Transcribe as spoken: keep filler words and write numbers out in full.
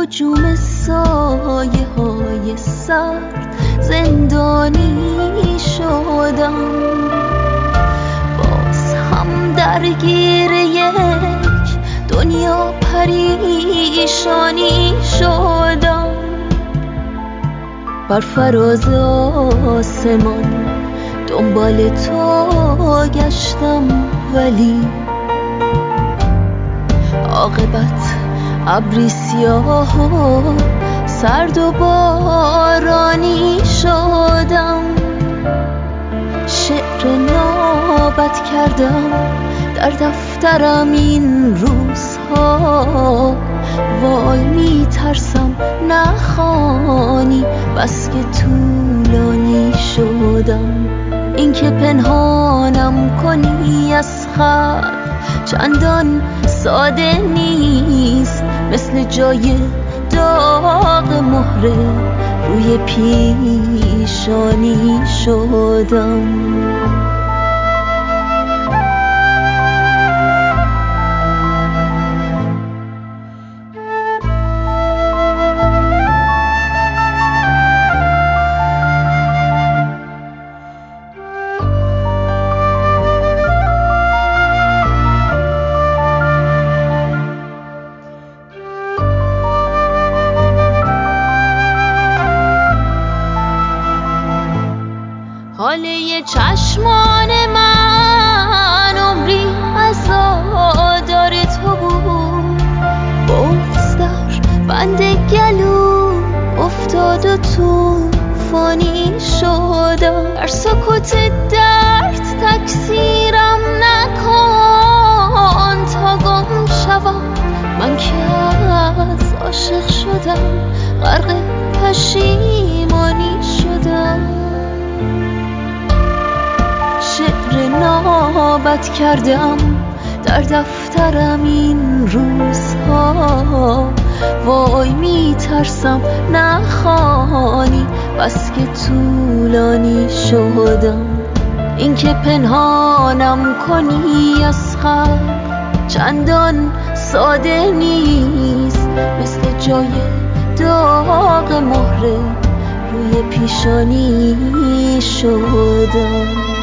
هجوم سایه های سرد زندانی شدم، باز هم درگیر یک دنیا پریشانی شدم. بر فراز آسمان دنبال تو گشتم، ولی عاقبت ابری سیاه و سرد و بارانی شدم. شعر نابت کردم در دفترم این روزها، وای می ترسم نخوانی بس که طولانی شدم. اینکه پنهانم کنی از خلق چندان ساده نیست، مثل جای داغ مهره روی پیشانی شدم. حاله چشمان من عمری عزادار تو بود، بغض در بند گلو افتاد و توفانی شدم. در سکوت درد تکثیرم نکن تا گم شوم، من که از عاشق شدم غرق پشیمانی شدم. شعر نابت کردم در دفترم این روزها، وای می ترسم نخوانی بس که طولانی شدم. اینکه پنهانم کنی از خلق چندان ساده نیست، مثل جای داغ مهره روی پیشانی شدم.